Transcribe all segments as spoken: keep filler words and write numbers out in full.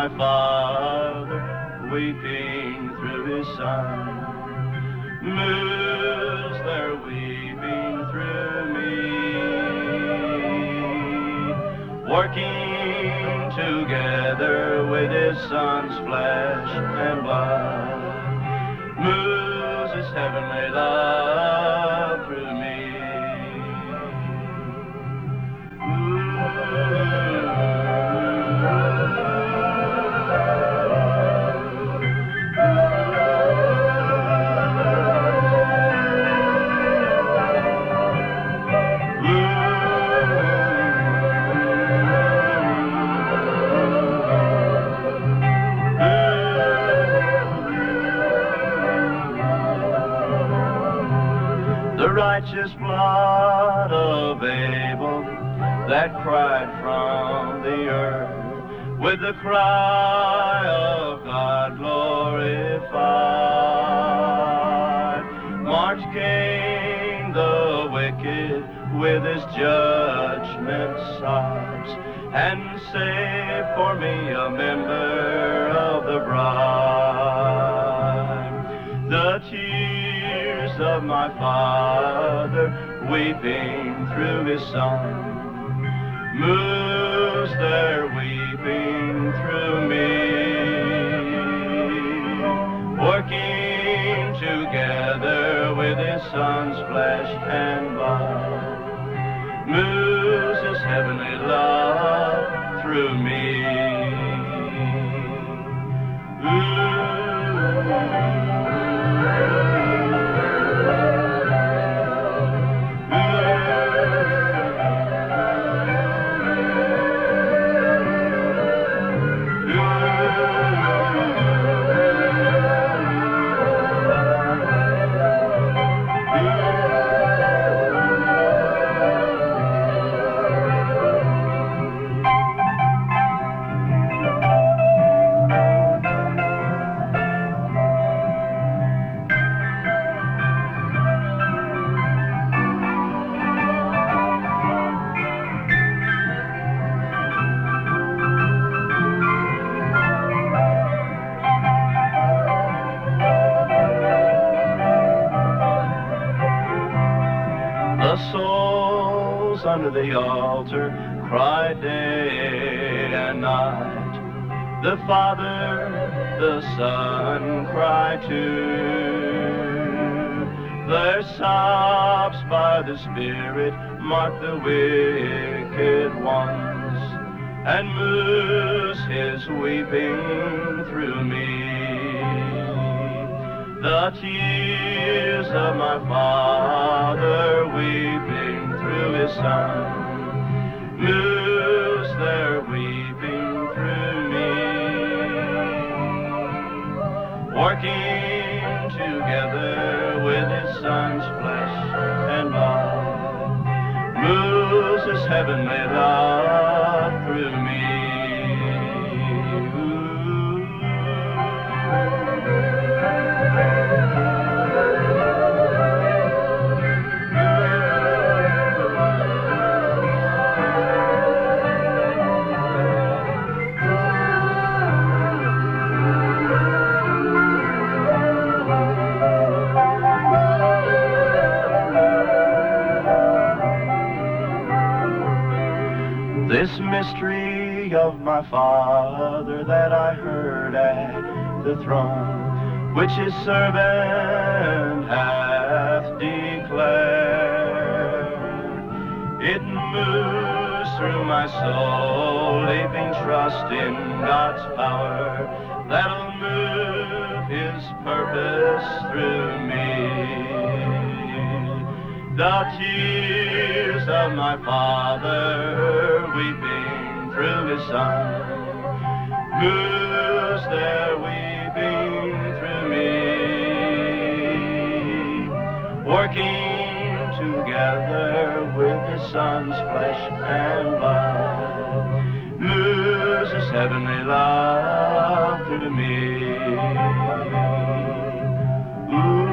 my Father, weeping through his Son, moves their weeping through me, working together with his Son's flesh and blood, moves his heavenly love through me. Righteous blood of Abel that cried from the earth with the cry of God glorified. March came the wicked with his judgment sobs, and saved for me a member of the bride. The tears of my Father, weeping through his Son, moves their weeping through me, working together with his Son's flesh and blood, moves his heavenly love through me. Ooh. Under the altar cried day and night. The Father, the Son cried too. Their sobs by the Spirit mark the wicked ones, and moves his weeping through me. The tears of my Father weeping through his Son, moves their weeping through me, working together with his Son's flesh and blood, moves his heavenly love through me. This mystery of my Father that I heard at the throne, which his servant hath declared, it moves through my soul, leaping trust in God's power, that'll move his purpose through me. The tears of my Father weeping through his Son, moves their weeping through me, working together with his Son's flesh and blood, moves his heavenly love through me. Ooh.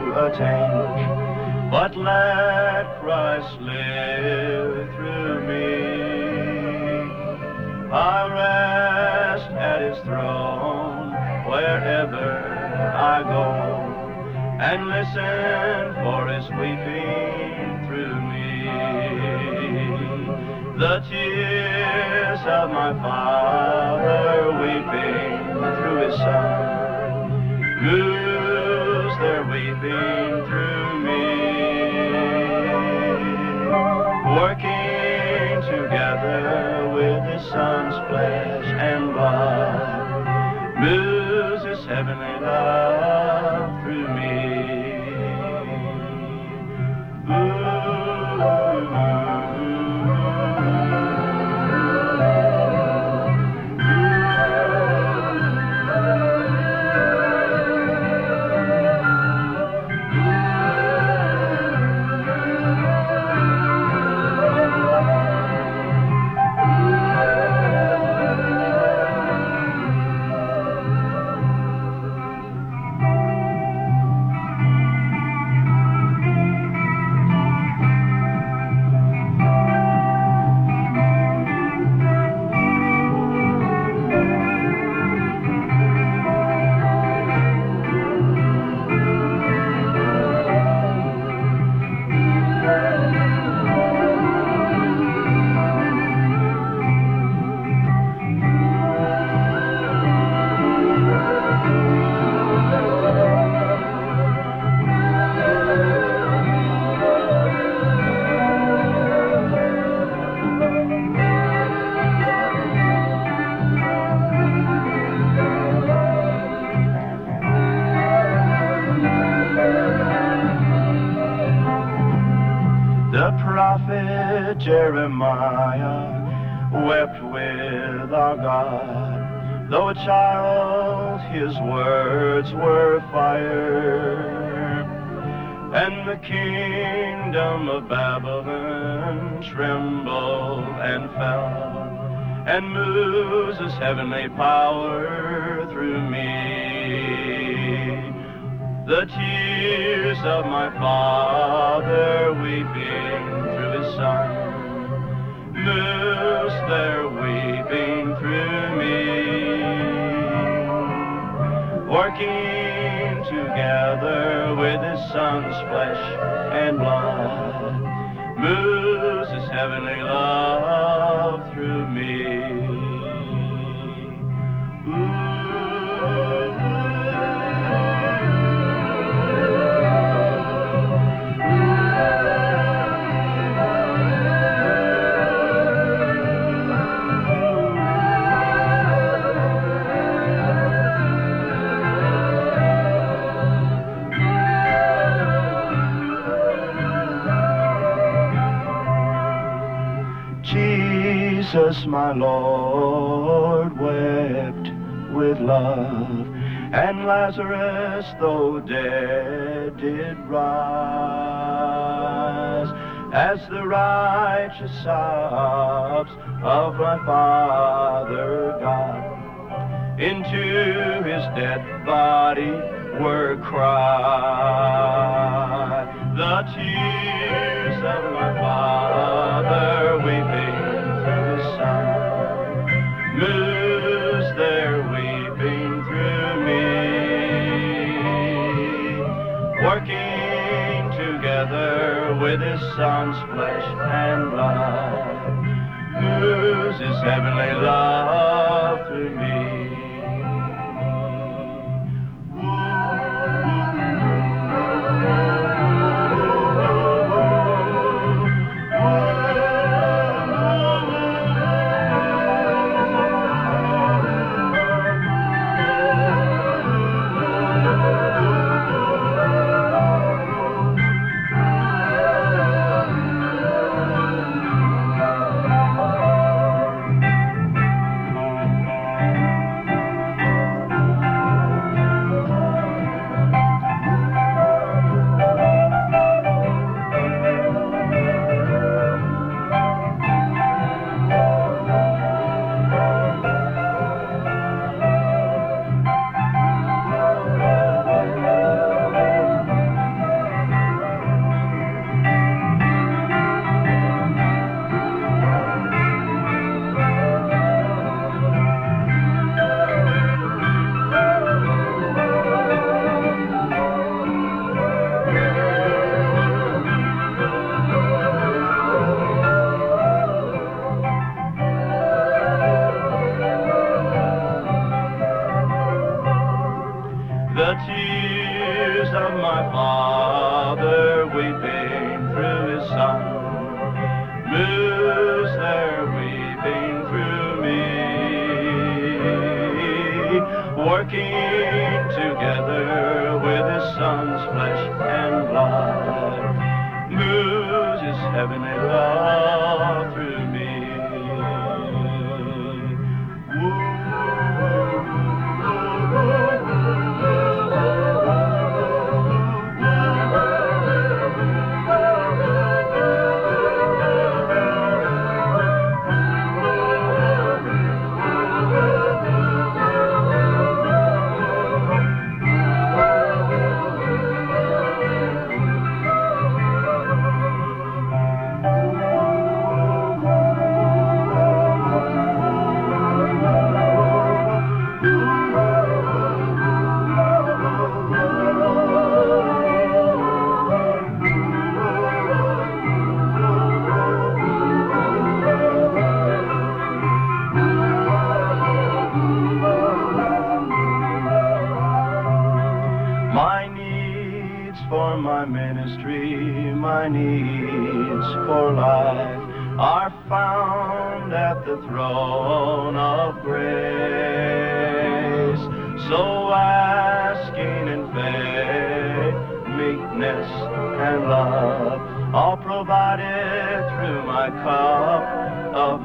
attain, but let Christ live through me. I rest at his throne wherever I go, and listen for his weeping through me. The tears of my Father weeping through his Son, moves their weeping through me, working together with his Son's flesh and blood, moves his heavenly love through me. Ooh. The prophet Jeremiah wept with our God. Though a child, his words were fire, and the kingdom of Babylon trembled and fell, and moves his heavenly power through me. The tears of my Father weeping through his Son, moves their weeping through me, working together with his Son's flesh and blood, moves his heavenly love through me. Ooh. Jesus, my Lord, wept with love, and Lazarus, though dead, did rise, as the righteous sobs of my Father God into his dead body were cried. The tears of my Father weeping moves their weeping through me, working together with his Son's flesh and blood, moves his heavenly love through me. heavenly love through me. My needs for my ministry, my needs for life are found at the throne of grace. So asking in faith, meekness, and love, all provided through my cup of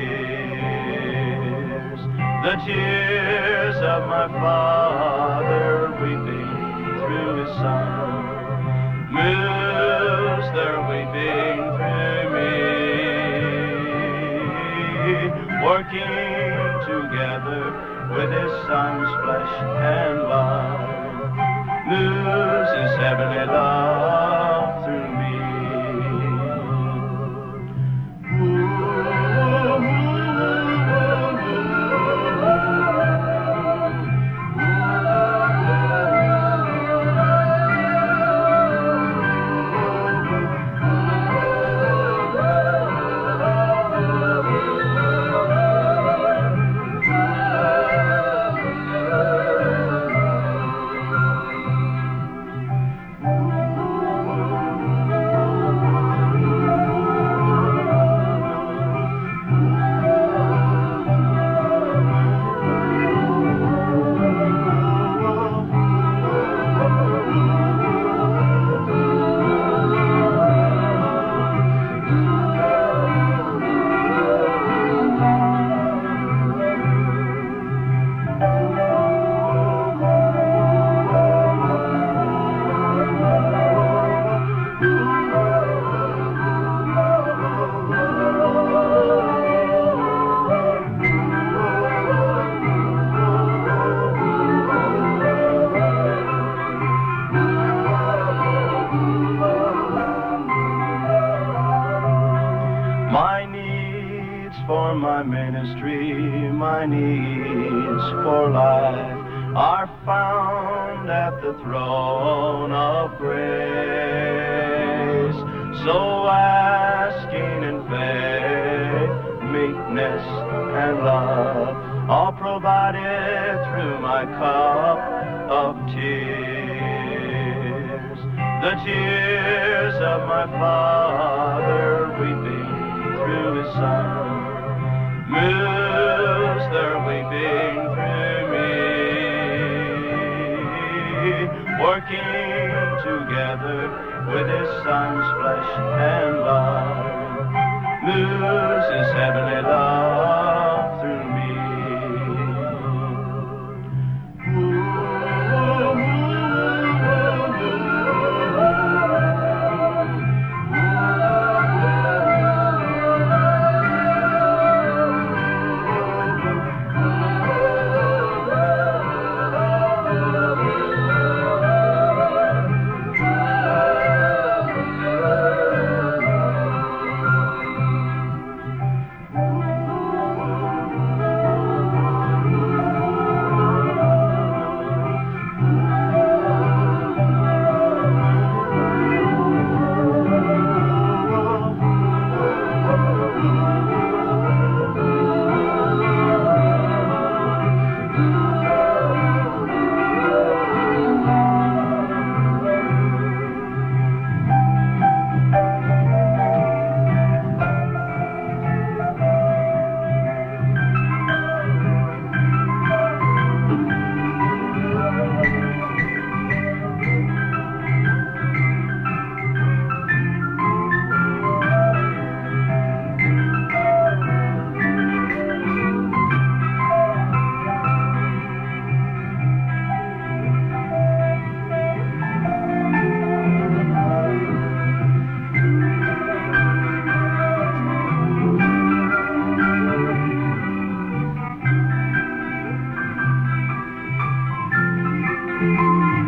tears. The tears of my Father weeping through His Son moves their weeping through me, working together with His Son's flesh and blood, moves His heavenly love through me. My needs for my ministry, my needs for life are found at the throne of grace. So asking in faith, meekness, and love, all provided through my cup of tears. The tears of my Father weeping through His Son moves their weeping through me, working together with His Son's flesh and blood, moves His heavenly love through me. Thank you.